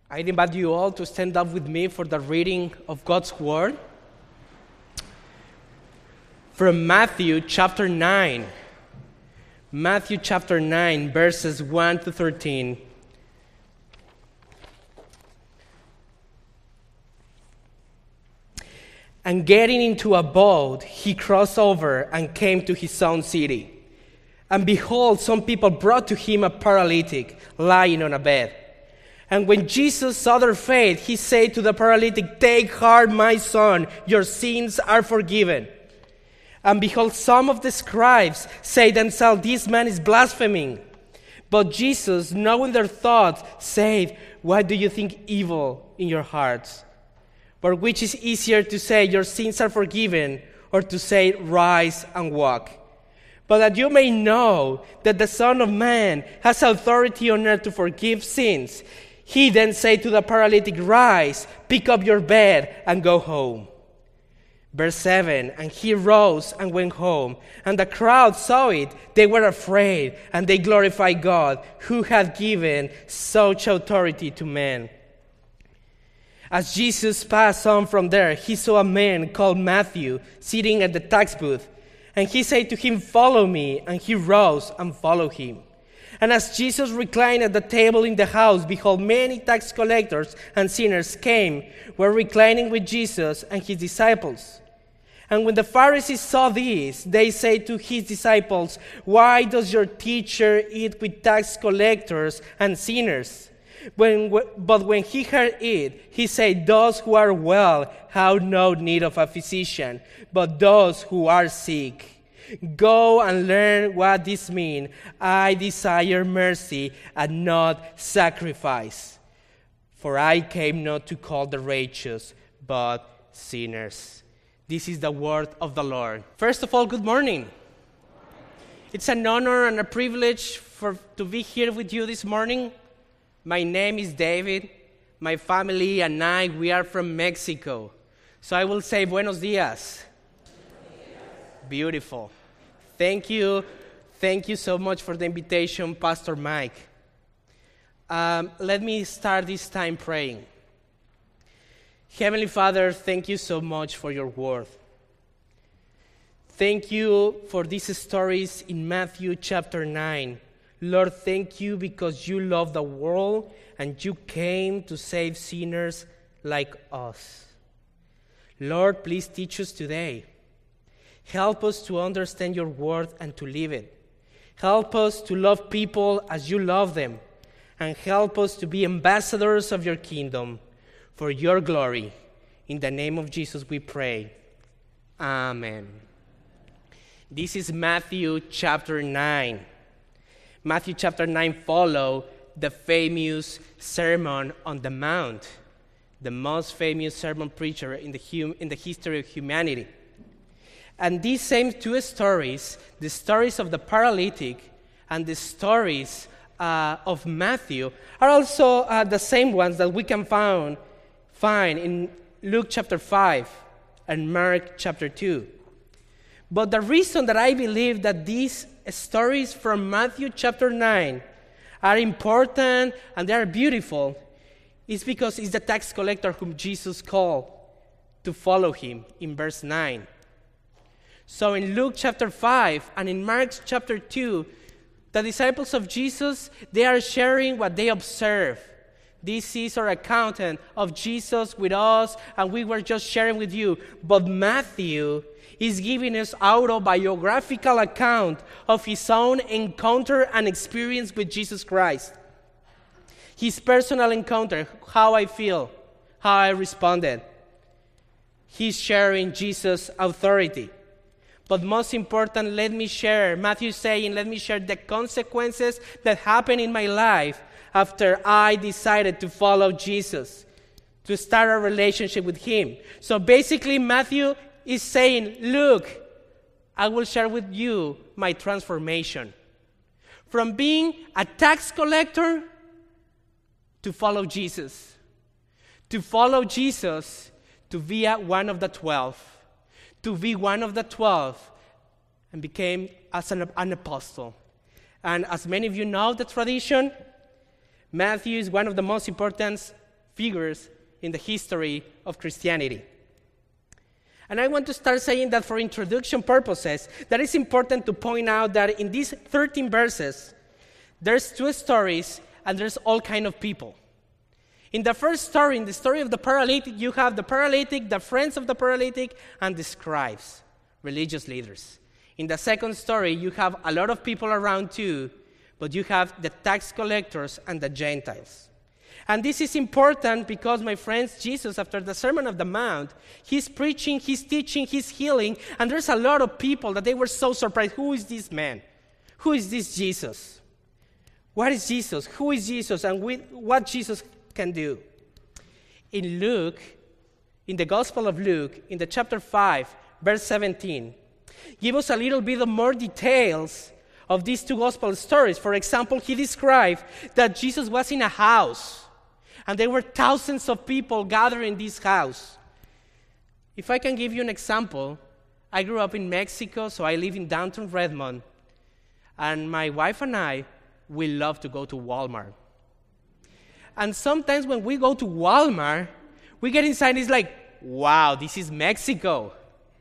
I invite you all to stand up with me for the reading of God's Word from Matthew chapter 9. Matthew chapter 9, verses 1 to 13. And getting into a boat, he crossed over and came to his own city. And behold, some people brought to him a paralytic lying on a bed. And when Jesus saw their faith, he said to the paralytic, "Take heart, my son, your sins are forgiven." And behold, some of the scribes say themselves, "This man is blaspheming." But Jesus, knowing their thoughts, said, "Why do you think evil in your hearts? For which is easier to say, 'Your sins are forgiven,' or to say, 'Rise and walk'? But that you may know that the Son of Man has authority on earth to forgive sins." He then said to the paralytic, "Rise, pick up your bed, and go home." Verse 7, and he rose and went home, and the crowd saw it. They were afraid, and they glorified God, who had given such authority to men. As Jesus passed on from there, he saw a man called Matthew sitting at the tax booth, and he said to him, "Follow me," and he rose and followed him. And as Jesus reclined at the table in the house, behold, many tax collectors and sinners were reclining with Jesus and his disciples. And when the Pharisees saw this, they said to his disciples, "Why does your teacher eat with tax collectors and sinners?" But when he heard it, he said, "Those who are well have no need of a physician, but those who are sick. Go and learn what this means. I desire mercy and not sacrifice. For I came not to call the righteous, but sinners." This is the word of the Lord. First of all, good morning. It's an honor and a privilege to be here with you this morning. My name is David. My family and I, we are from Mexico. So I will say buenos dias. Beautiful. Thank you. Thank you so much for the invitation, Pastor Mike. Let me start this time praying. Heavenly Father, thank you so much for your word. Thank you for these stories in Matthew chapter 9. Lord, thank you because you love the world and you came to save sinners like us. Lord, please teach us today. Help us to understand your word and to live it. Help us to love people as you love them. And help us to be ambassadors of your kingdom for your glory. In the name of Jesus we pray. Amen. This is Matthew chapter 9. Matthew chapter 9 follows the famous Sermon on the Mount, the most famous sermon preacher in the history of humanity. And these same two stories, the stories of the paralytic and the stories of Matthew, are also the same ones that we can find in Luke chapter 5 and Mark chapter 2. But the reason that I believe that these stories from Matthew chapter 9 are important and they are beautiful is because it's the tax collector whom Jesus called to follow him in verse 9. So in Luke chapter 5 and in Mark chapter 2, the disciples of Jesus, they are sharing what they observe. This is our account of Jesus with us, and we were just sharing with you. But Matthew is giving us autobiographical account of his own encounter and experience with Jesus Christ. His personal encounter, how I feel, how I responded. He's sharing Jesus' authority. But most important, Matthew is saying, let me share the consequences that happened in my life after I decided to follow Jesus, to start a relationship with him. So basically, Matthew is saying, look, I will share with you my transformation. From being a tax collector to follow Jesus. To follow Jesus, to be one of the 12. To be one of the 12 and became as an apostle. And as many of you know the tradition, Matthew is one of the most important figures in the history of Christianity. And I want to start saying that for introduction purposes, that it's important to point out that in these 13 verses, there's two stories and there's all kind of people. In the first story, in the story of the paralytic, you have the paralytic, the friends of the paralytic, and the scribes, religious leaders. In the second story, you have a lot of people around too, but you have the tax collectors and the Gentiles. And this is important because, my friends, Jesus, after the Sermon on the Mount, he's preaching, he's teaching, he's healing, and there's a lot of people that they were so surprised. Who is this man? Who is this Jesus? What is Jesus? Who is Jesus? And what Jesus can do? In Luke, in the Gospel of Luke, in the chapter 5, verse 17, give us a little bit of more details of these two gospel stories. For example, he described that Jesus was in a house, and there were thousands of people gathered in this house. If I can give you an example, I grew up in Mexico, so I live in downtown Redmond, and my wife and I, we love to go to Walmart. And sometimes when we go to Walmart, we get inside and it's like, wow, this is Mexico.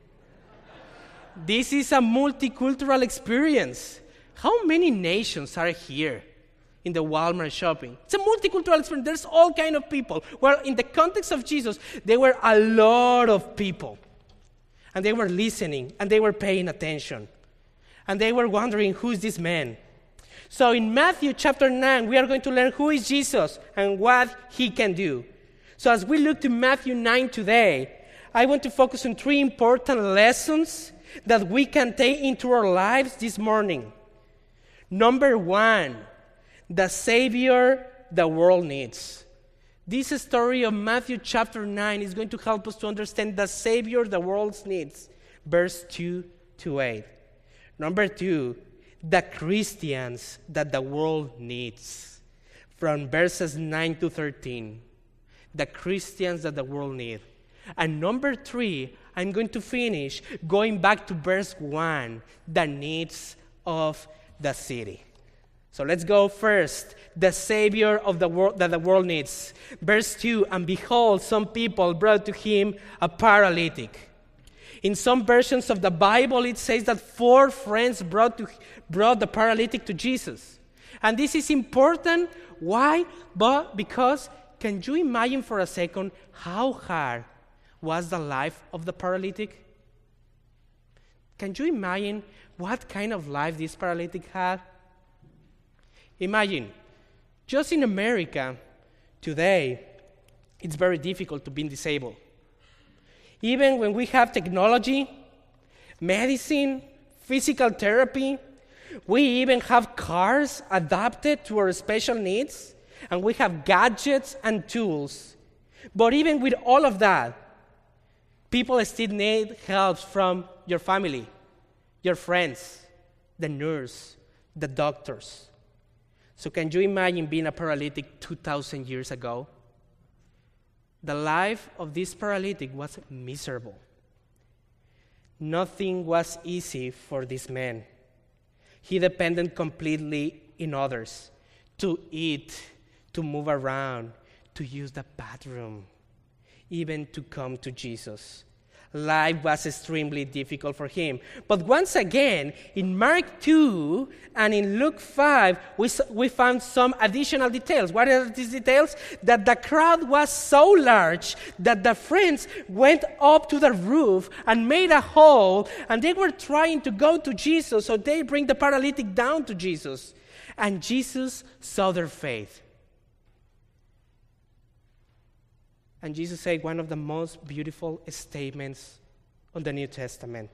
This is a multicultural experience. How many nations are here in the Walmart shopping? It's a multicultural experience. There's all kind of people. Well, in the context of Jesus, there were a lot of people. And they were listening, and they were paying attention. And they were wondering, who is this man? So in Matthew chapter 9, we are going to learn who is Jesus and what he can do. So as we look to Matthew 9 today, I want to focus on three important lessons that we can take into our lives this morning. Number one, the Savior the world needs. This story of Matthew chapter 9 is going to help us to understand the Savior the world needs. Verse 2 to 8. Number two, the Christians that the world needs. From verses 9 to 13. The Christians that the world needs. And number three, I'm going to finish going back to verse 1, the needs of the city. So let's go first. The Savior of the world that the world needs. Verse 2, and behold, some people brought to him a paralytic. In some versions of the Bible, it says that 4 friends brought the paralytic to Jesus. And this is important. Why? Because, can you imagine for a second how hard was the life of the paralytic? Can you imagine what kind of life this paralytic had? Imagine, just in America today, it's very difficult to be disabled. Even when we have technology, medicine, physical therapy, we even have cars adapted to our special needs, and we have gadgets and tools. But even with all of that, people still need help from your family, your friends, the nurse, the doctors. So can you imagine being a paralytic 2,000 years ago? The life of this paralytic was miserable. Nothing was easy for this man. He depended completely on others to eat, to move around, to use the bathroom, even to come to Jesus. Life was extremely difficult for him. But once again, in Mark 2 and in Luke 5, we found some additional details. What are these details? That the crowd was so large that the friends went up to the roof and made a hole, and they were trying to go to Jesus, so they bring the paralytic down to Jesus. And Jesus saw their faith. And Jesus said one of the most beautiful statements on the New Testament.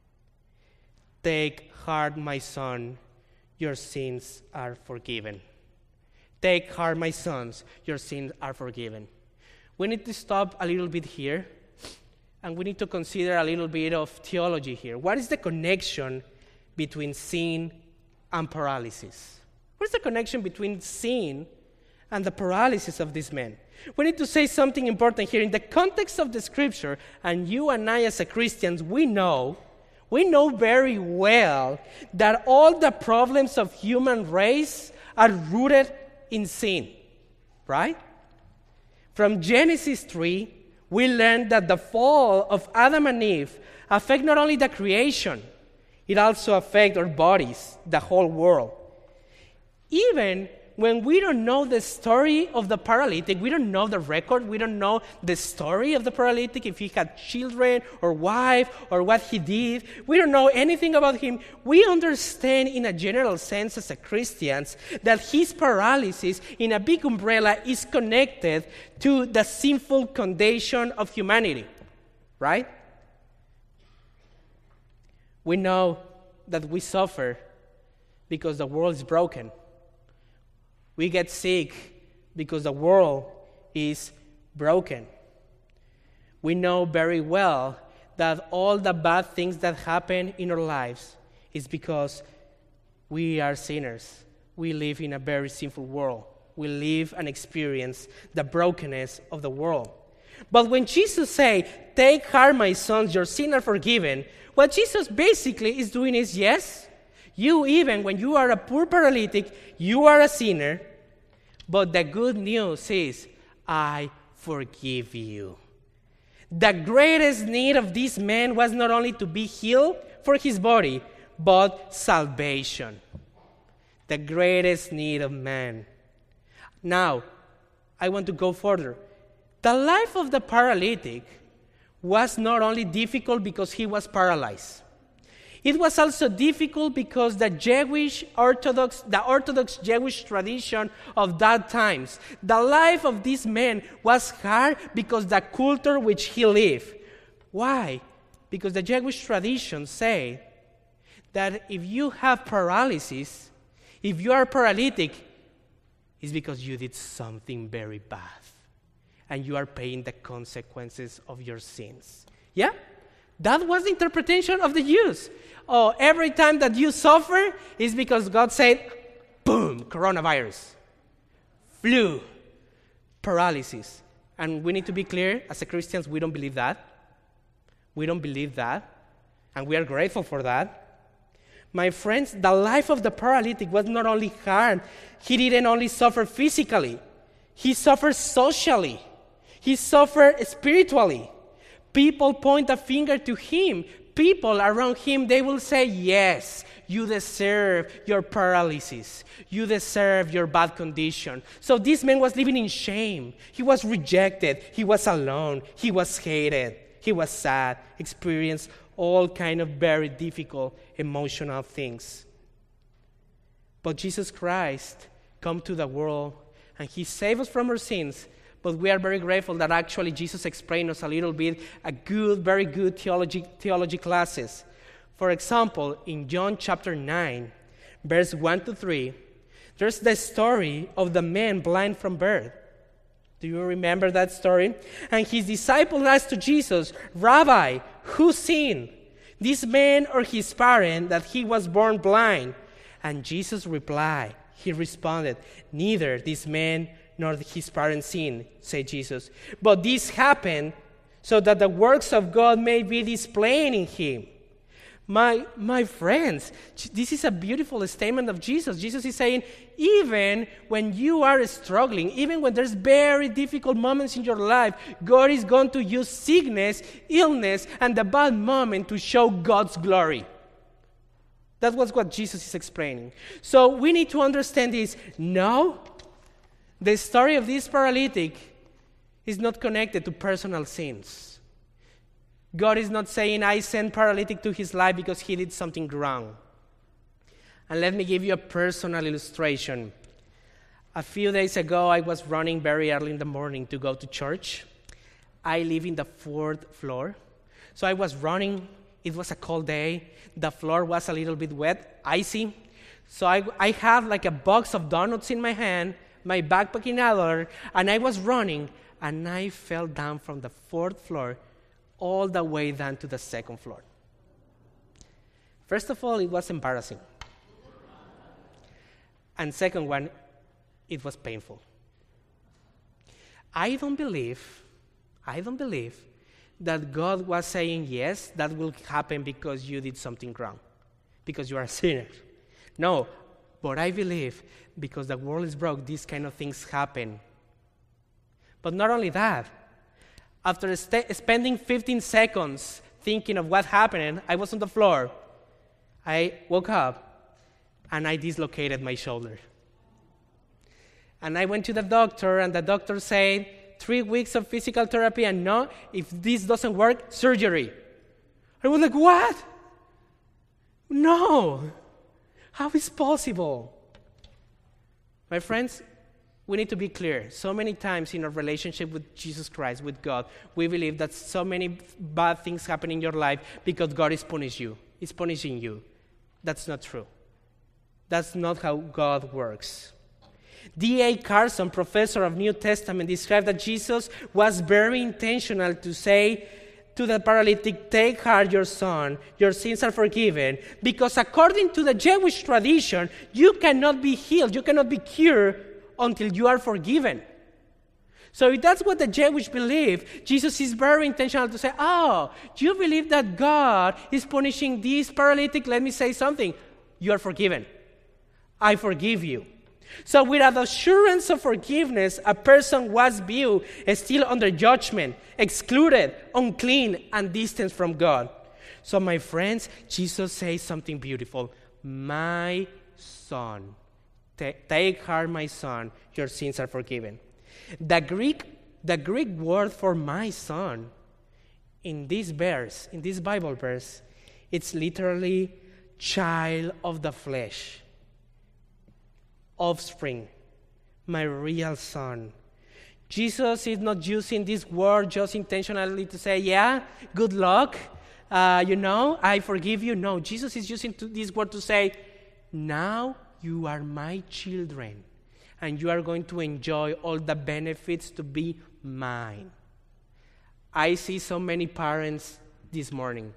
Take heart, my son, your sins are forgiven. Take heart, my sons, your sins are forgiven. We need to stop a little bit here, and we need to consider a little bit of theology here. What is the connection between sin and paralysis? What is the connection between sin and the paralysis of this man? We need to say something important here. In the context of the Scripture, and you and I as Christians, we know very well that all the problems of human race are rooted in sin, right? From Genesis 3, we learn that the fall of Adam and Eve affect not only the creation, it also affects our bodies, the whole world. Even when we don't know the story of the paralytic, we don't know the record, we don't know the story of the paralytic, if he had children or wife or what he did, we don't know anything about him. We understand in a general sense as Christians that his paralysis in a big umbrella is connected to the sinful condition of humanity, right? We know that we suffer because the world is broken. We get sick because the world is broken. We know very well that all the bad things that happen in our lives is because we are sinners. We live in a very sinful world. We live and experience the brokenness of the world. But when Jesus says, "Take heart, my sons, your sins are forgiven," what Jesus basically is doing is, yes, you even when you are a poor paralytic, you are a sinner, but the good news is, I forgive you. The greatest need of this man was not only to be healed for his body, but salvation. The greatest need of man. Now, I want to go further. The life of the paralytic was not only difficult because he was paralyzed. It was also difficult because the Orthodox Jewish tradition of that times, the life of this man was hard because the culture which he lived. Why? Because the Jewish tradition say that if you have paralysis, if you are paralytic, it's because you did something very bad. And you are paying the consequences of your sins. Yeah? That was the interpretation of the Jews. Oh, every time that you suffer is because God said, boom, coronavirus, flu, paralysis. And we need to be clear, as Christians, we don't believe that. We don't believe that. And we are grateful for that. My friends, the life of the paralytic was not only hard. He didn't only suffer physically. He suffered socially. He suffered spiritually. People point a finger to him. People around him, they will say, yes, you deserve your paralysis. You deserve your bad condition. So this man was living in shame. He was rejected. He was alone. He was hated. He was sad. Experienced all kind of very difficult emotional things. But Jesus Christ come to the world and he saved us from our sins. But we are very grateful that actually Jesus explained us a little bit very good theology classes. For example, in John chapter 9, verse 1 to 3, there's the story of the man blind from birth. Do you remember that story? And his disciple asked to Jesus, "Rabbi, who sinned, this man or his parent, that he was born blind?" And Jesus replied, he responded, "Neither this man nor his parents sinned," said Jesus. "But this happened so that the works of God may be displayed in him." My friends, this is a beautiful statement of Jesus. Jesus is saying, even when you are struggling, even when there's very difficult moments in your life, God is going to use sickness, illness, and the bad moment to show God's glory. That was what Jesus is explaining. So we need to understand this. No, the story of this paralytic is not connected to personal sins. God is not saying, I sent paralytic to his life because he did something wrong. And let me give you a personal illustration. A few days ago, I was running very early in the morning to go to church. I live in the 4th floor. So I was running. It was a cold day. The floor was a little bit wet, icy. So I had like a box of donuts in my hand, my backpack in other, and I was running, and I fell down from the 4th floor all the way down to the 2nd floor. First of all, it was embarrassing. And second one, it was painful. I don't believe that God was saying, yes, that will happen because you did something wrong, because you are a sinner. No, but I believe because the world is broke, these kind of things happen. But not only that, after spending 15 seconds thinking of what happened, I was on the floor. I woke up, and I dislocated my shoulder. And I went to the doctor, and the doctor said, 3 weeks of physical therapy, and no, if this doesn't work, surgery. I was like, what? No. How is possible? My friends, we need to be clear. So many times in our relationship with Jesus Christ, with God, we believe that so many bad things happen in your life because God is punishing you. He's punishing you. That's not true. That's not how God works. D.A. Carson, professor of New Testament, described that Jesus was very intentional to say to the paralytic, take heart, your son, your sins are forgiven, because according to the Jewish tradition, you cannot be healed, you cannot be cured until you are forgiven. So if that's what the Jewish believe, Jesus is very intentional to say, oh, you believe that God is punishing this paralytic? Let me say something. You are forgiven. I forgive you. So without assurance of forgiveness, a person was viewed as still under judgment, excluded, unclean, and distant from God. So my friends, Jesus says something beautiful. My son, take heart, my son, your sins are forgiven. The Greek word for my son in this verse, in this Bible verse, it's literally child of the flesh. Offspring, my real son. Jesus is not using this word just intentionally to say, yeah, good luck, I forgive you. No, Jesus is using this word to say, now you are my children, and you are going to enjoy all the benefits to be mine. I see so many parents this morning.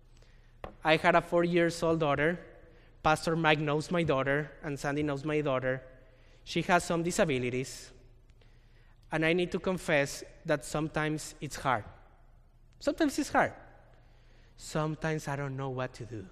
I had a 4-year-old daughter. Pastor Mike knows my daughter, and Sandy knows my daughter. She has some disabilities, and I need to confess that sometimes it's hard. Sometimes it's hard. Sometimes I don't know what to do.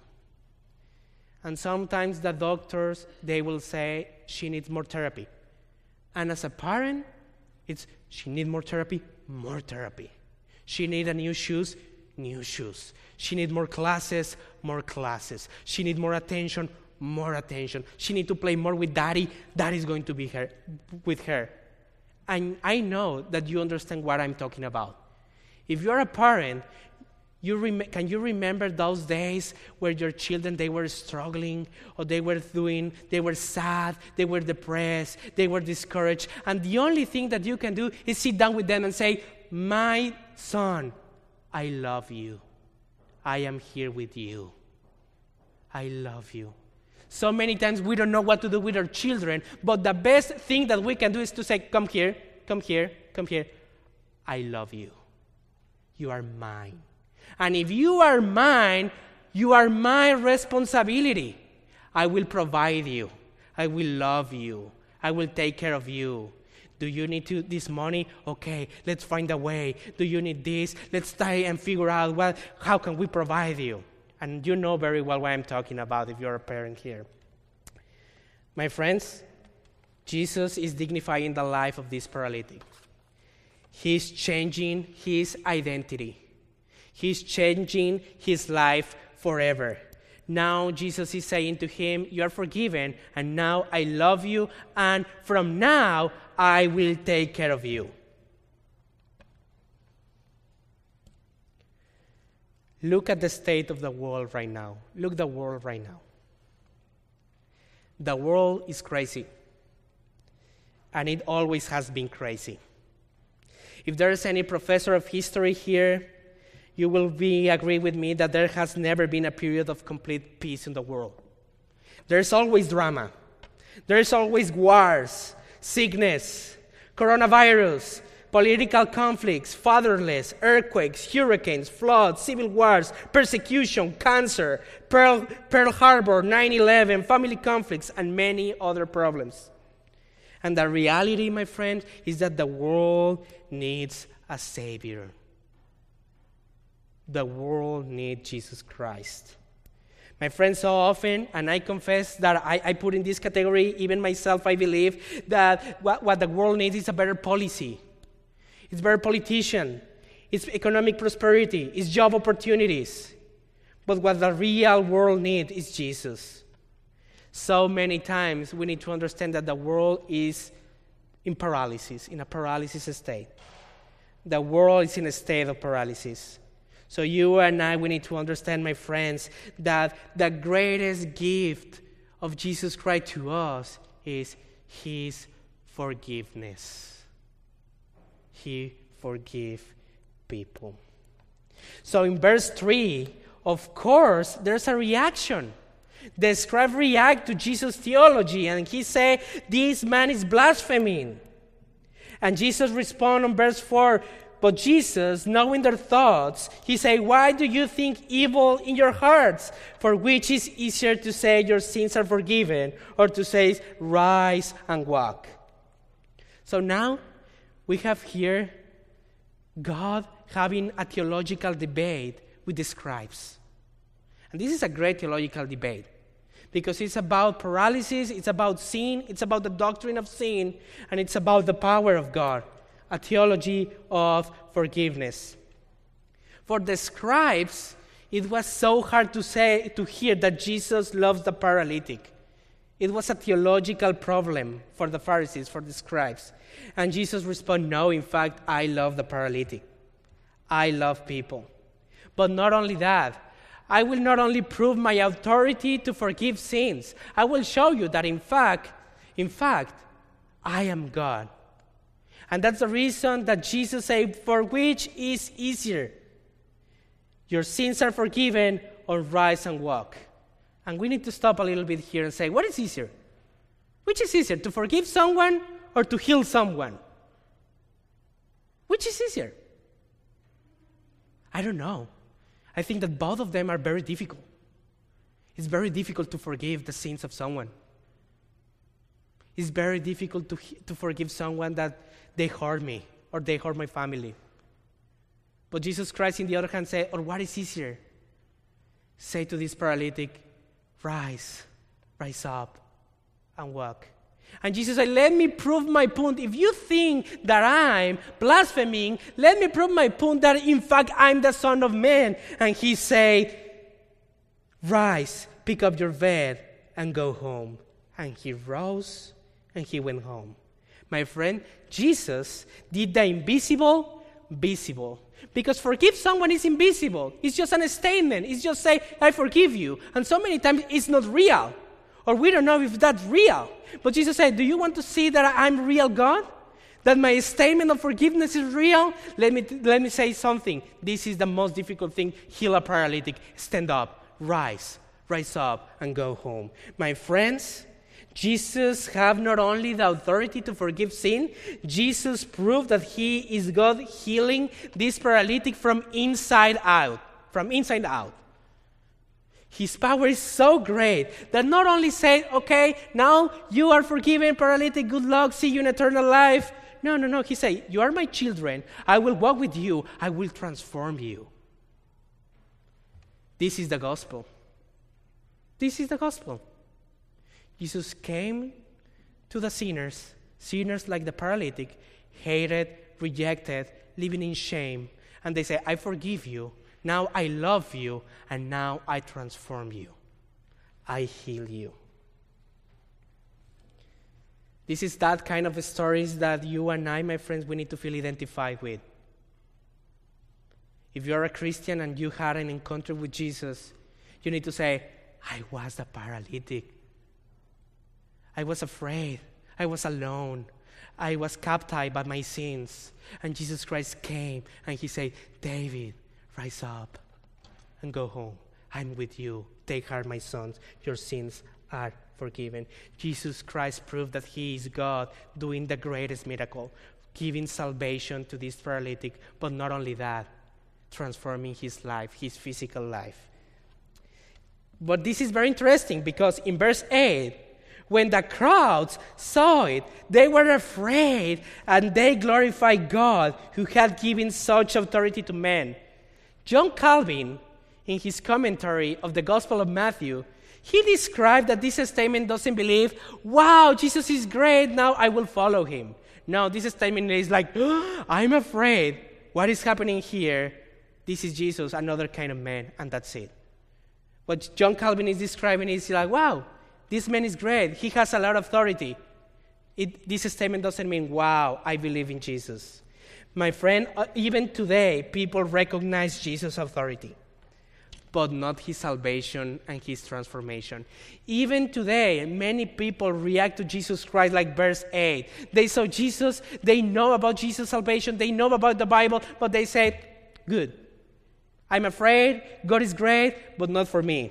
And sometimes the doctors, they will say she needs more therapy. And as a parent, it's she needs more therapy, more therapy. She needs new shoes, new shoes. She needs more classes, more classes. She needs more attention, more attention. She needs to play more with daddy. Daddy's going to be with her. And I know that you understand what I'm talking about. If you're a parent, can you remember those days where your children, they were struggling, or they were sad, they were depressed, they were discouraged, and the only thing that you can do is sit down with them and say, my son, I love you. I am here with you. I love you. So many times we don't know what to do with our children, but the best thing that we can do is to say, come here, come here, come here. I love you. You are mine. And if you are mine, you are my responsibility. I will provide you. I will love you. I will take care of you. Do you need this money? Okay, let's find a way. Do you need this? Let's try and figure out how can we provide you. And you know very well what I'm talking about if you're a parent here. My friends, Jesus is dignifying the life of this paralytic. He's changing his identity. He's changing his life forever. Now Jesus is saying to him, you are forgiven, and now I love you, and from now I will take care of you. Look at the state of the world right now. Look at the world right now. The world is crazy, and it always has been crazy. If there is any professor of history here, you will agree with me that there has never been a period of complete peace in the world. There's always drama. There's always wars, sickness, coronavirus, political conflicts, fatherless, earthquakes, hurricanes, floods, civil wars, persecution, cancer, Pearl Harbor, 9/11, family conflicts, and many other problems. And the reality, my friend, is that the world needs a Savior. The world needs Jesus Christ. My friends, so often, and I confess that I put in this category, even myself, I believe that what the world needs is a better policy. it's better politician, it's economic prosperity, it's job opportunities. But what the real world needs is Jesus. So many times we need to understand that the world is in paralysis, in a paralysis state. The world is in a state of paralysis. So you and I, we need to understand, my friends, that the greatest gift of Jesus Christ to us is his forgiveness. He forgives people. So in verse 3, of course, there's a reaction. The scribe react to Jesus' theology, and he say, this man is blaspheming. And Jesus respond on verse 4, but Jesus, knowing their thoughts, he say, why do you think evil in your hearts? For which is easier to say your sins are forgiven, or to say, rise and walk? So now we have here God having a theological debate with the scribes. And this is a great theological debate, because it's about paralysis, it's about sin, it's about the doctrine of sin, and it's about the power of God, a theology of forgiveness. For the scribes, it was so hard to hear that Jesus loves the paralytic. It was a theological problem for the Pharisees, for the scribes. And Jesus responded, no, in fact, I love the paralytic. I love people. But not only that, I will not only prove my authority to forgive sins, I will show you that in fact, I am God. And that's the reason that Jesus said, for which is easier? Your sins are forgiven, or rise and walk. And we need to stop a little bit here and say, what is easier? Which is easier, to forgive someone or to heal someone? Which is easier? I don't know. I think that both of them are very difficult. It's very difficult to forgive the sins of someone. It's very difficult to forgive someone that they hurt me or they hurt my family. But Jesus Christ, on the other hand, said, or what is easier? Say to this paralytic, rise up, and walk. And Jesus said, let me prove my point. If you think that I'm blaspheming, let me prove my point that in fact I'm the Son of Man. And he said, rise, pick up your bed, and go home. And he rose, and he went home. My friend, Jesus did the invisible visible. Because forgive someone is invisible. It's just a statement. It's just say, I forgive you. And so many times it's not real. Or we don't know if that's real. But Jesus said, do you want to see that I'm real God? That my statement of forgiveness is real? Let me say something. This is the most difficult thing. Heal a paralytic. Stand up. Rise up, and go home. My friends, Jesus have not only the authority to forgive sin, Jesus proved that he is God healing this paralytic from inside out. From inside out. His power is so great that not only say, okay, now you are forgiven, paralytic, good luck, see you in eternal life. No. He said, you are my children. I will walk with you. I will transform you. This is the gospel. This is the gospel. Jesus came to the sinners like the paralytic, hated, rejected, living in shame. And they say, I forgive you. Now I love you, and now I transform you. I heal you. This is that kind of stories that you and I, my friends, we need to feel identified with. If you're a Christian and you had an encounter with Jesus, you need to say, I was the paralytic. I was afraid. I was alone. I was captive by my sins. And Jesus Christ came and he said, David, rise up and go home. I'm with you. Take heart, my sons. Your sins are forgiven. Jesus Christ proved that he is God doing the greatest miracle, giving salvation to this paralytic, but not only that, transforming his life, his physical life. But this is very interesting because in verse 8, when the crowds saw it, they were afraid and they glorified God who had given such authority to men. John Calvin, in his commentary of the Gospel of Matthew, he described that this statement doesn't believe, wow, Jesus is great, now I will follow him. No, this statement is like, I'm afraid. What is happening here? This is Jesus, another kind of man, and that's it. What John Calvin is describing is like, wow, this man is great. He has a lot of authority. This statement doesn't mean, wow, I believe in Jesus. My friend, even today, people recognize Jesus' authority, but not his salvation and his transformation. Even today, many people react to Jesus Christ like verse 8. They saw Jesus, they know about Jesus' salvation, they know about the Bible, but they say, good. I'm afraid, God is great, but not for me.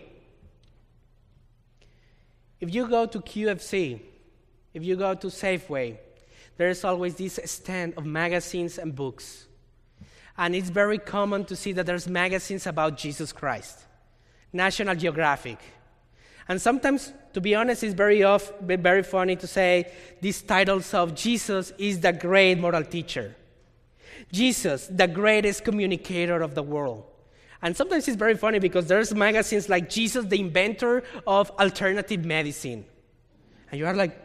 If you go to QFC, if you go to Safeway, there's always this stand of magazines and books. And it's very common to see that there's magazines about Jesus Christ, National Geographic. And sometimes, to be honest, it's very funny to say these titles of Jesus is the great moral teacher. Jesus, the greatest communicator of the world. And sometimes it's very funny because there's magazines like Jesus, the inventor of alternative medicine. And you are like,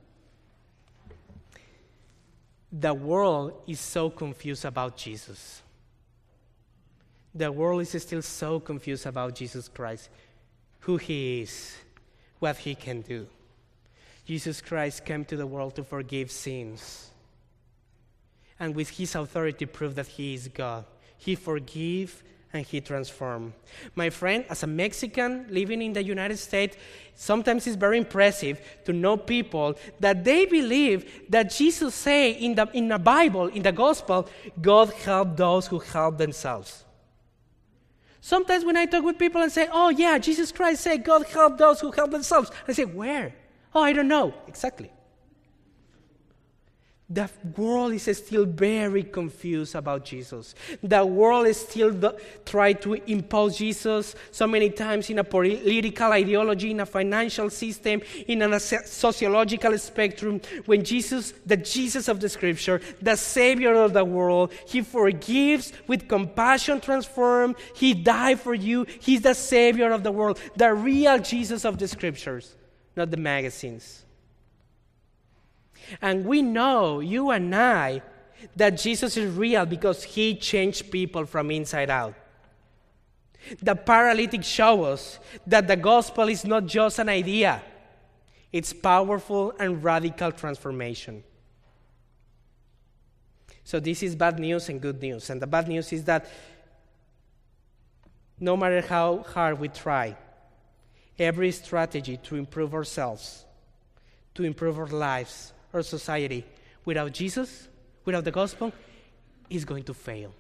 the world is so confused about Jesus. The world is still so confused about Jesus Christ, who he is, what he can do. Jesus Christ came to the world to forgive sins. And with his authority prove that he is God. He forgives and he transforms. My friend, as a Mexican living in the United States, sometimes it's very impressive to know people that they believe that Jesus say in the Bible, in the gospel, God help those who help themselves. Sometimes when I talk with people and say, oh yeah, Jesus Christ said God help those who help themselves. I say, where? Oh, I don't know. Exactly. The world is still very confused about Jesus. The world is still trying to impose Jesus so many times in a political ideology, in a financial system, in a sociological spectrum. When Jesus, the Jesus of the Scripture, the Savior of the world, he forgives, with compassion transformed, he died for you, he's the Savior of the world, the real Jesus of the Scriptures, not the magazines. And we know, you and I, that Jesus is real because he changed people from inside out. The paralytic shows us that the gospel is not just an idea. It's powerful and radical transformation. So this is bad news and good news. And the bad news is that no matter how hard we try, every strategy to improve ourselves, to improve our lives, our society, without Jesus, without the gospel, is going to fail.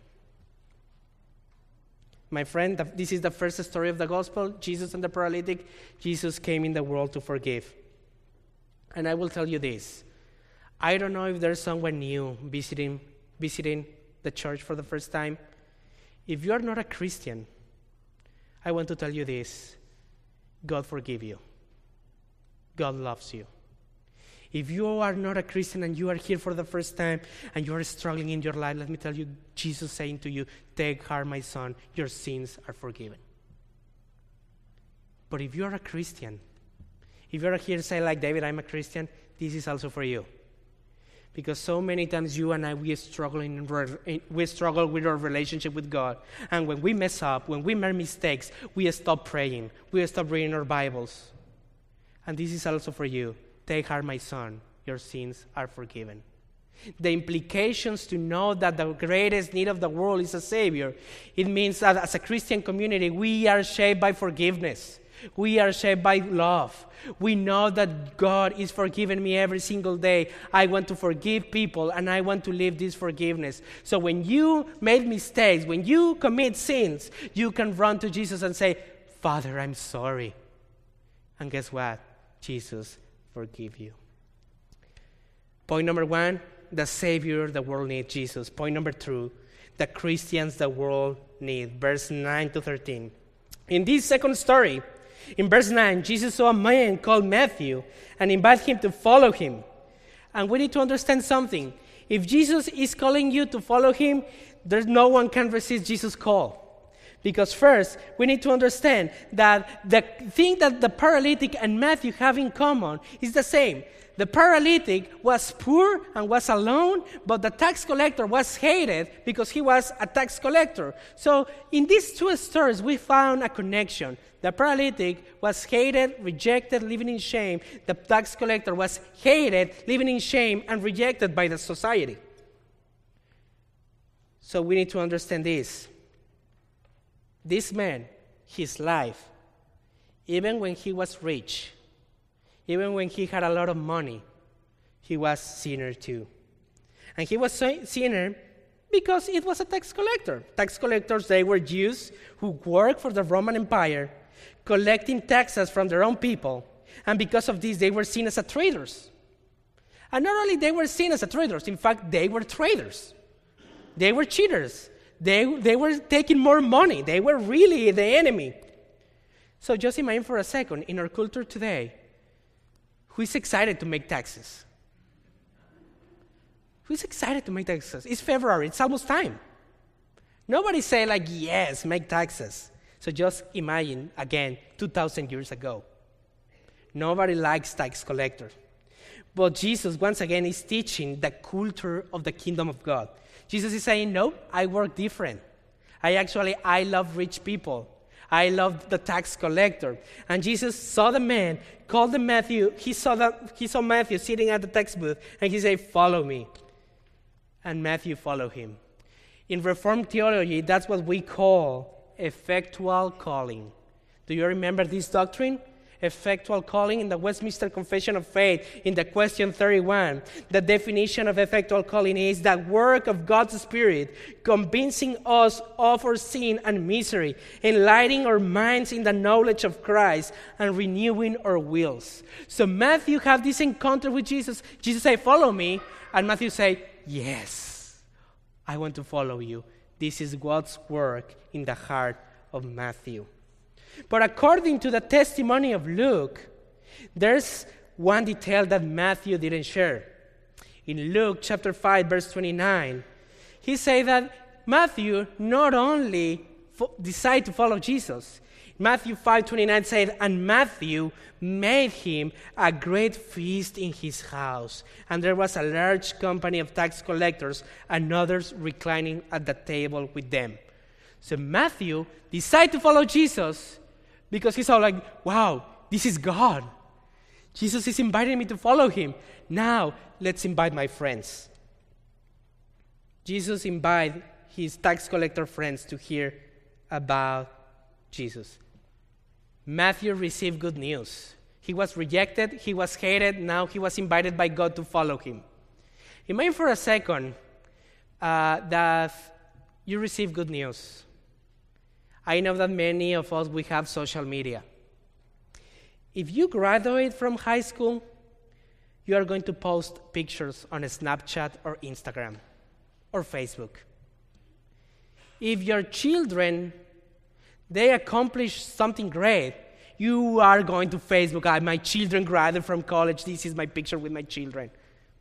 My friend, this is the first story of the gospel, Jesus and the paralytic. Jesus came in the world to forgive. And I will tell you this. I don't know if there's someone new visiting the church for the first time. If you are not a Christian, I want to tell you this. God forgive you. God loves you. If you are not a Christian and you are here for the first time and you are struggling in your life, let me tell you, Jesus saying to you, take heart, my son, your sins are forgiven. But if you are a Christian, if you are here saying like David, I'm a Christian, this is also for you. Because so many times you and I, we struggle with our relationship with God. And when we mess up, when we make mistakes, we stop praying. We stop reading our Bibles. And this is also for you. Take heart, my son, your sins are forgiven. The implications to know that the greatest need of the world is a Savior, it means that as a Christian community, we are shaped by forgiveness. We are shaped by love. We know that God is forgiving me every single day. I want to forgive people, and I want to live this forgiveness. So when you make mistakes, when you commit sins, you can run to Jesus and say, Father, I'm sorry. And guess what? Jesus forgive you. Point number 1, the Savior the world needs, Jesus. Point number 2, the Christians the world need. Verse 9 to 13. In this second story, in verse 9, Jesus saw a man called Matthew and invited him to follow him. And we need to understand something. If Jesus is calling you to follow him, there's no one can resist Jesus' call. Because first, we need to understand that the thing that the paralytic and Matthew have in common is the same. The paralytic was poor and was alone, but the tax collector was hated because he was a tax collector. So in these two stories, we found a connection. The paralytic was hated, rejected, living in shame. The tax collector was hated, living in shame, and rejected by the society. So we need to understand this. This man, his life, even when he was rich, even when he had a lot of money, he was sinner too. And he was sinner because it was a tax collector. Tax collectors, they were Jews who worked for the Roman Empire, collecting taxes from their own people. And because of this, they were seen as traitors. And not only they were seen as traitors, in fact, they were traitors. They were cheaters. They were taking more money. They were really the enemy. So just imagine for a second, in our culture today, who is excited to make taxes? Who's excited to make taxes? It's February. It's almost time. Nobody say like, yes, make taxes. So just imagine, again, 2,000 years ago. Nobody likes tax collectors. But Jesus, once again, is teaching the culture of the kingdom of God. Jesus is saying, no, I work different. I love rich people. I love the tax collector. And Jesus saw the man, called him Matthew. He saw Matthew sitting at the tax booth, and he said, follow me. And Matthew followed him. In Reformed theology, that's what we call effectual calling. Do you remember this doctrine? Effectual calling in the Westminster Confession of Faith, in the question 31. The definition of effectual calling is that work of God's Spirit, convincing us of our sin and misery, enlightening our minds in the knowledge of Christ, and renewing our wills. So Matthew had this encounter with Jesus. Jesus said, follow me. And Matthew said, yes, I want to follow you. This is God's work in the heart of Matthew. But according to the testimony of Luke, there's one detail that Matthew didn't share. In Luke chapter 5, verse 29, he said that Matthew not only decided to follow Jesus. Matthew 5:29 said, and Matthew made him a great feast in his house. And there was a large company of tax collectors and others reclining at the table with them. So Matthew decided to follow Jesus because he saw like, wow, this is God. Jesus is inviting me to follow him. Now, let's invite my friends. Jesus invited his tax collector friends to hear about Jesus. Matthew received good news. He was rejected, he was hated, now he was invited by God to follow him. Imagine for a second that you receive good news. I know that many of us, we have social media. If you graduate from high school, you are going to post pictures on Snapchat or Instagram or Facebook. If your children, they accomplish something great, you are going to Facebook, my children graduated from college, this is my picture with my children.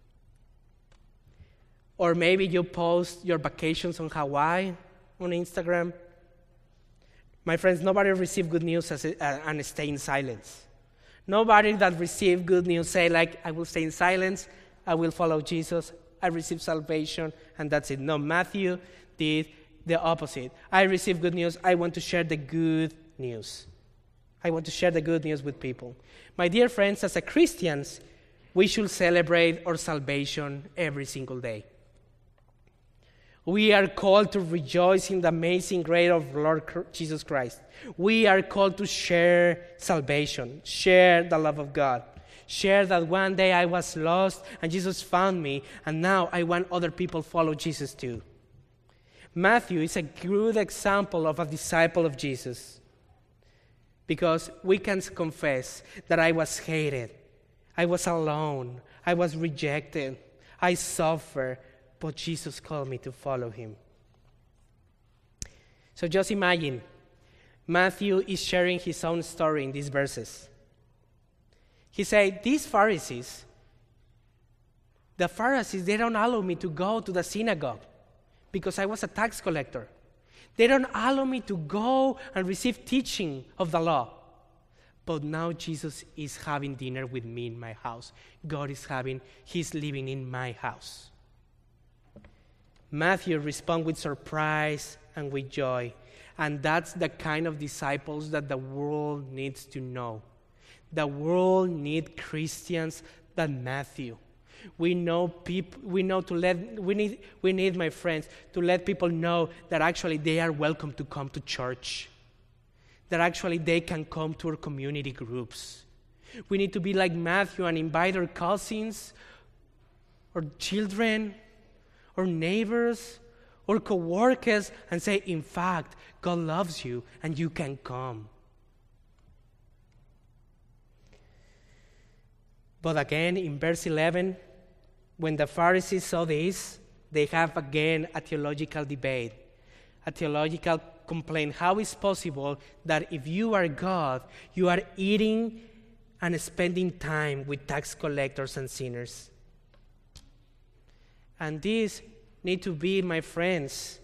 Or maybe you post your vacations on Hawaii on Instagram. My friends, nobody received good news and stay in silence. Nobody that received good news say like, I will stay in silence, I will follow Jesus, I received salvation, and that's it. No, Matthew did the opposite. I received good news, I want to share the good news. I want to share the good news with people. My dear friends, as Christians, we should celebrate our salvation every single day. We are called to rejoice in the amazing grace of Lord Jesus Christ. We are called to share salvation, share the love of God, share that one day I was lost and Jesus found me, and now I want other people to follow Jesus too. Matthew is a good example of a disciple of Jesus because we can confess that I was hated, I was alone, I was rejected, I suffered, but Jesus called me to follow him. So just imagine, Matthew is sharing his own story in these verses. He said, these Pharisees, they don't allow me to go to the synagogue because I was a tax collector. They don't allow me to go and receive teaching of the law. But now Jesus is having dinner with me in my house. He's living in my house. Matthew responds with surprise and with joy. And that's the kind of disciples that the world needs to know. The world needs Christians like Matthew. We need, my friends, to let people know that actually they are welcome to come to church. That actually they can come to our community groups. We need to be like Matthew and invite our cousins, or children, or neighbors, or co-workers, and say, in fact, God loves you and you can come. But again, in verse 11, when the Pharisees saw this, they have again a theological debate, a theological complaint. How is possible that if you are God, you are eating and spending time with tax collectors and sinners? And this need to be, my friends,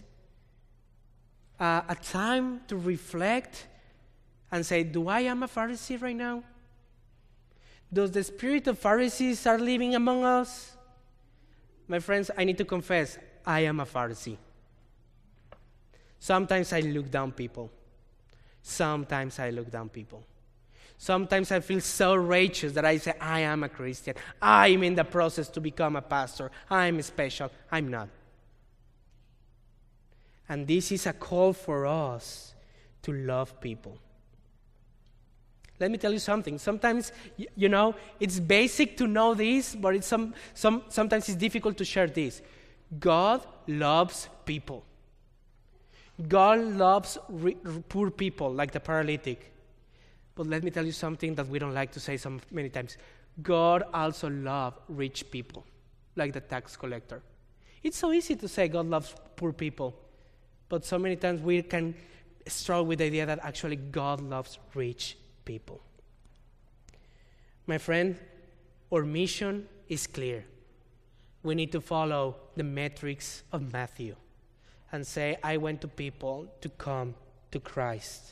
a time to reflect and say, do I am a Pharisee right now? Does the spirit of Pharisees are living among us? My friends, I need to confess, I am a Pharisee. Sometimes I look down people. Sometimes I feel so righteous that I say, I am a Christian. I'm in the process to become a pastor. I'm special. I'm not. And this is a call for us to love people. Let me tell you something. Sometimes, it's basic to know this, but sometimes it's difficult to share this. God loves people. God loves poor people, like the paralytic. But let me tell you something that we don't like to say so many times. God also loves rich people, like the tax collector. It's so easy to say God loves poor people, but so many times we can struggle with the idea that actually God loves rich people. My friend, our mission is clear. We need to follow the metrics of Matthew and say, I want to people to come to Christ.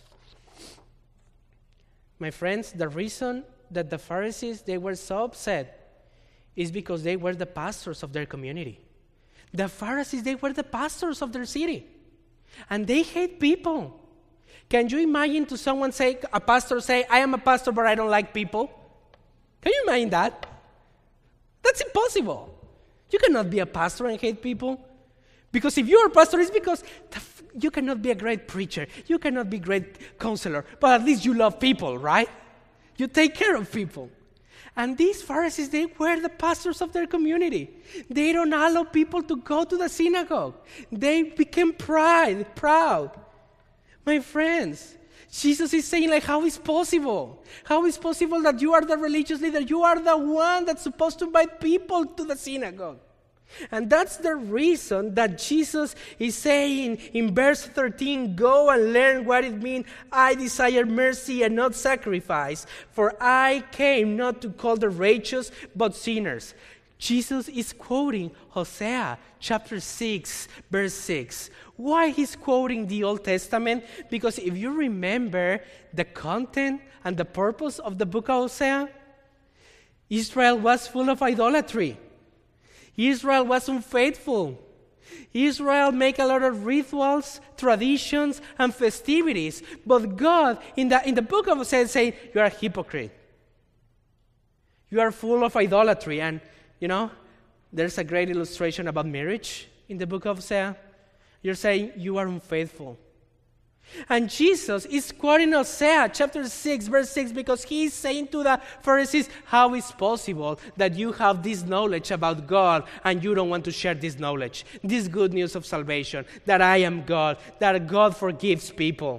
My friends, the reason that the Pharisees, they were so upset is because they were the pastors of their community. The Pharisees, they were the pastors of their city. And they hate people. Can you imagine to someone say, a pastor say, I am a pastor, but I don't like people? Can you imagine that? That's impossible. You cannot be a pastor and hate people. Because if you're a pastor, it's because you cannot be a great preacher. You cannot be a great counselor. But at least you love people, right? You take care of people. And these Pharisees, they were the pastors of their community. They don't allow people to go to the synagogue. They became proud. My friends, Jesus is saying, how is possible? How is possible that you are the religious leader? You are the one that's supposed to invite people to the synagogue. And that's the reason that Jesus is saying in verse 13, go and learn what it means, I desire mercy and not sacrifice, for I came not to call the righteous, but sinners. Jesus is quoting Hosea chapter 6, verse 6. Why he's quoting the Old Testament? Because if you remember the content and the purpose of the book of Hosea, Israel was full of idolatry. Israel was unfaithful. Israel made a lot of rituals, traditions, and festivities. But God, in the book of Hosea, saying, you are a hypocrite. You are full of idolatry. And, there's a great illustration about marriage in the book of Hosea. You're saying, you are unfaithful. And Jesus is quoting Hosea chapter 6, verse 6, because he is saying to the Pharisees, how is possible that you have this knowledge about God and you don't want to share this knowledge, this good news of salvation, that I am God, that God forgives people.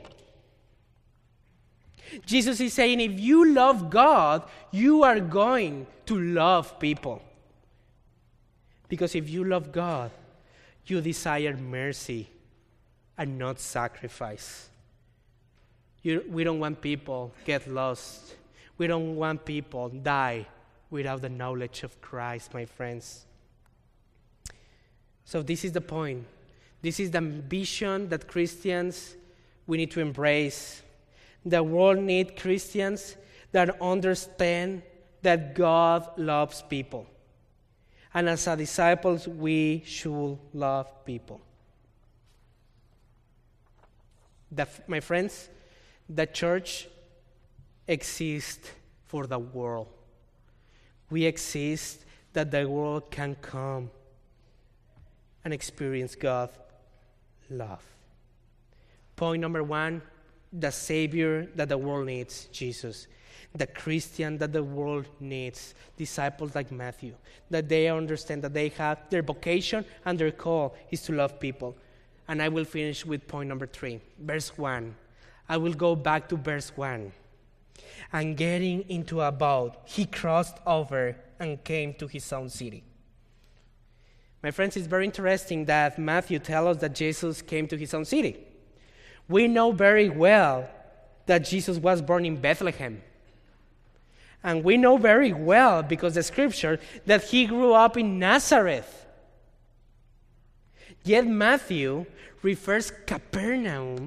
Jesus is saying, if you love God, you are going to love people. Because if you love God, you desire mercy and not sacrifice. We don't want people get lost. We don't want people die without the knowledge of Christ, my friends. So this is the point. This is the ambition that Christians, we need to embrace. The world needs Christians that understand that God loves people. And as a disciples, we should love people. My friends, the church exists for the world. We exist that the world can come and experience God's love. Point number 1, the Savior that the world needs, Jesus. The Christian that the world needs, disciples like Matthew, that they understand that they have their vocation and their call is to love people. And I will finish with point number 3, verse 1. I will go back to verse 1. And getting into a boat, he crossed over and came to his own city. My friends, it's very interesting that Matthew tells us that Jesus came to his own city. We know very well that Jesus was born in Bethlehem. And we know very well, because the scripture, that he grew up in Nazareth. Yet Matthew refers Capernaum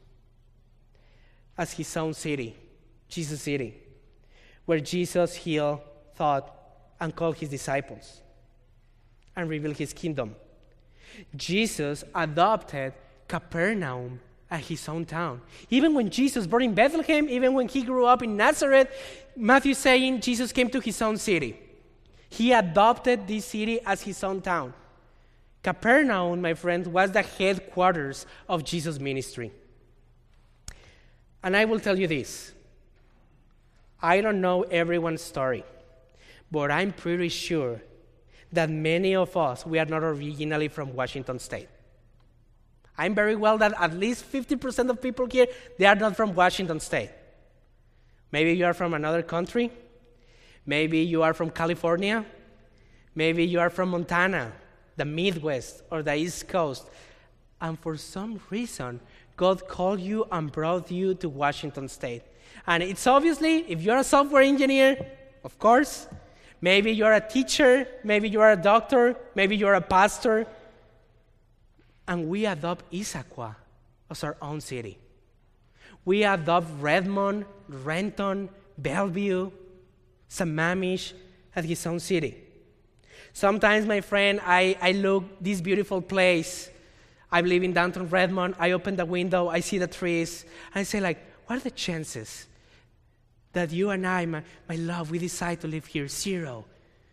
as his own city, Jesus' city, where Jesus healed, taught, and called his disciples and revealed his kingdom. Jesus adopted Capernaum as his own town. Even when Jesus born in Bethlehem, even when he grew up in Nazareth, Matthew is saying Jesus came to his own city. He adopted this city as his own town. Capernaum, my friends, was the headquarters of Jesus' ministry. And I will tell you this. I don't know everyone's story, but I'm pretty sure that many of us, we are not originally from Washington State. I'm very well that at least 50% of people here, they are not from Washington State. Maybe you are from another country. Maybe you are from California. Maybe you are from Montana, the Midwest, or the East Coast. And for some reason, God called you and brought you to Washington State. And it's obviously, if you're a software engineer, of course. Maybe you're a teacher. Maybe you're a doctor. Maybe you're a pastor. And we adopt Issaquah as our own city. We adopt Redmond, Renton, Bellevue, Sammamish as his own city. Sometimes, my friend, I look this beautiful place. I live in downtown Redmond. I open the window. I see the trees. I say, like, what are the chances that you and I, my love, we decide to live here? 0.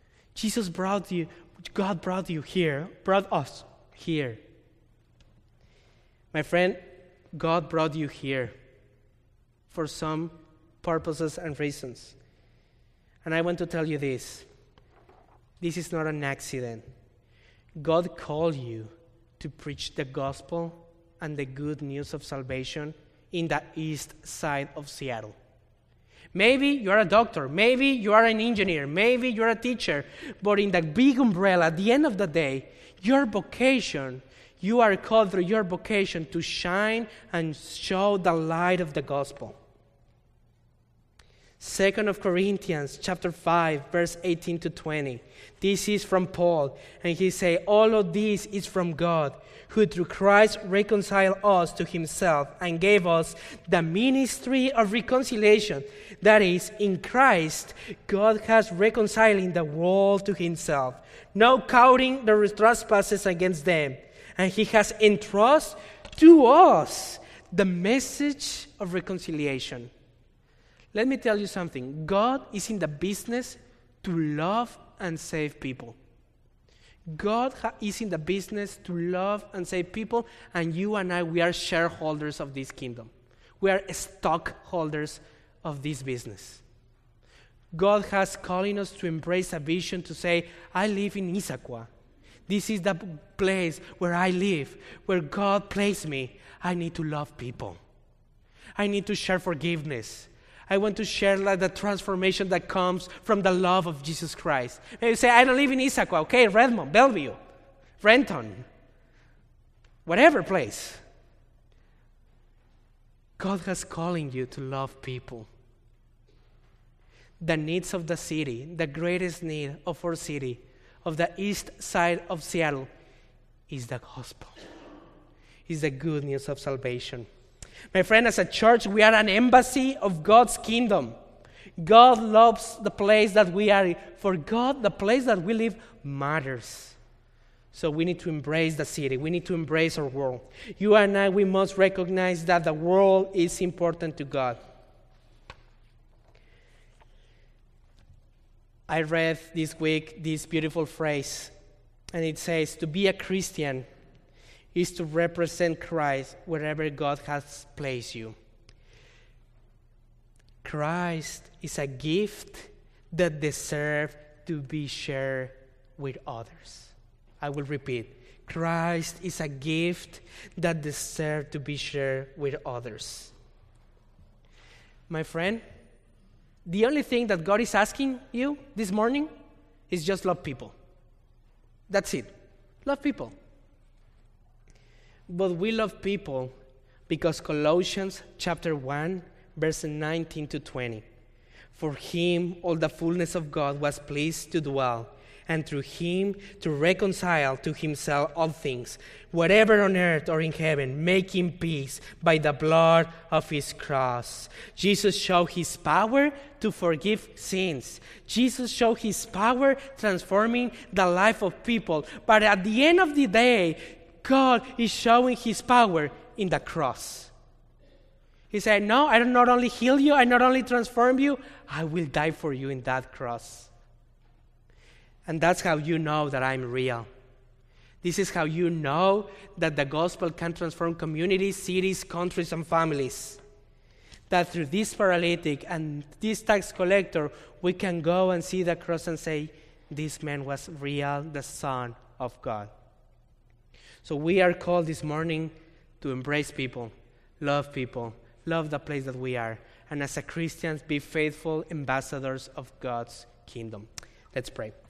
God brought you here, brought us here. My friend, God brought you here for some purposes and reasons. And I want to tell you this. This is not an accident. God called you to preach the gospel and the good news of salvation in the east side of Seattle. Maybe you're a doctor. Maybe you are an engineer. Maybe you're a teacher. But in the big umbrella, at the end of the day, your vocation, you are called through your vocation to shine and show the light of the gospel. 2 Corinthians chapter 5, verse 18 to 20. This is from Paul. And he says, all of this is from God, who through Christ reconciled us to himself and gave us the ministry of reconciliation. That is, in Christ, God has reconciling the world to himself, now counting their trespasses against them. And he has entrusted to us the message of reconciliation. Let me tell you something. God is in the business to love and save people. God is in the business to love and save people, and you and I, we are shareholders of this kingdom. We are stockholders of this business. God has calling us to embrace a vision to say, I live in Issaquah. This is the place where I live, where God placed me. I need to love people. I need to share forgiveness. I want to share the transformation that comes from the love of Jesus Christ. And you say, I don't live in Issaquah. Okay, Redmond, Bellevue, Renton, whatever place. God has calling you to love people. The needs of the city, the greatest need of our city, of the east side of Seattle, is the gospel. Is the good news of salvation. My friend, as a church, we are an embassy of God's kingdom. God loves the place that we are. For God, the place that we live matters. So we need to embrace the city. We need to embrace our world. You and I, we must recognize that the world is important to God. I read this week this beautiful phrase, and it says, to be a Christian is to represent Christ wherever God has placed you. Christ is a gift that deserves to be shared with others. I will repeat. Christ is a gift that deserves to be shared with others. My friend, the only thing that God is asking you this morning is just love people. That's it. Love people. But we love people because Colossians chapter 1, verses 19 to 20. For him, all the fullness of God was pleased to dwell, and through him to reconcile to himself all things, whatever on earth or in heaven, making peace by the blood of his cross. Jesus showed his power to forgive sins. Jesus showed his power transforming the life of people. But at the end of the day, God is showing his power in the cross. He said, no, I not only heal you, I not only transform you, I will die for you in that cross. And that's how you know that I'm real. This is how you know that the gospel can transform communities, cities, countries, and families. That through this paralytic and this tax collector, we can go and see the cross and say, this man was real, the Son of God. So we are called this morning to embrace people, love the place that we are, and as a Christians, be faithful ambassadors of God's kingdom. Let's pray.